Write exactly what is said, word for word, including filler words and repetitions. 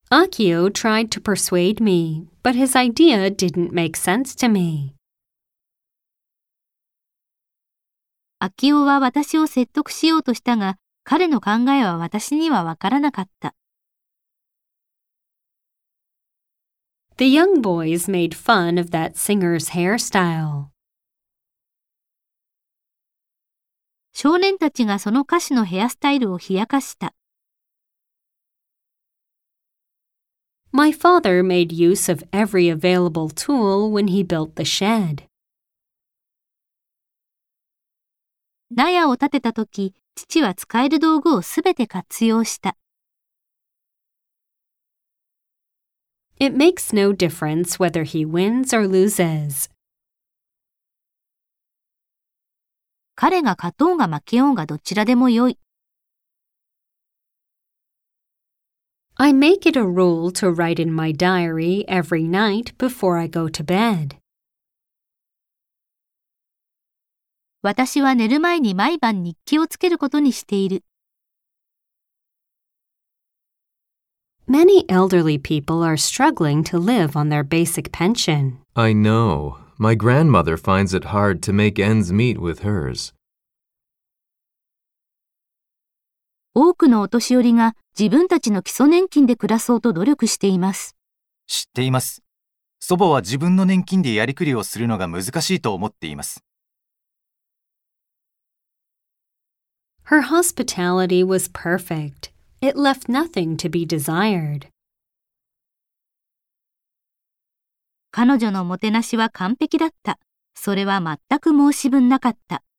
Akio tried to persuade me, but his idea didn't make sense to me. 秋夫は私を説得しようとしたが、彼の考えは私にはわからなかった。 The young boys made fun of that singer's hairstyle. 少年たちがその歌手のヘアスタイルを冷やかした。 My father made use of every available tool when he built the shed. 納屋を建てたとき、父は使える道具をすべて活用した。 It makes no difference whether he wins or loses. 彼が勝とうが負けようがどちらでもよい。 I make it a rule to write in my diary every night before I go to bed. 私は寝る前に毎晩日記をつけることにしている。 Many elderly people are struggling to live on their basic pension. I know. My grandmother finds it hard to make ends meet with hers. 多くのお年寄りが自分たちの基礎年金で暮らそうと努力しています。 知っています。祖母は自分の年金でやりくりをするのが難しいと思っています。 Her hospitality was perfect. It left nothing to be desired. 彼女のもてなしは完璧だった。それは全く申し分なかった。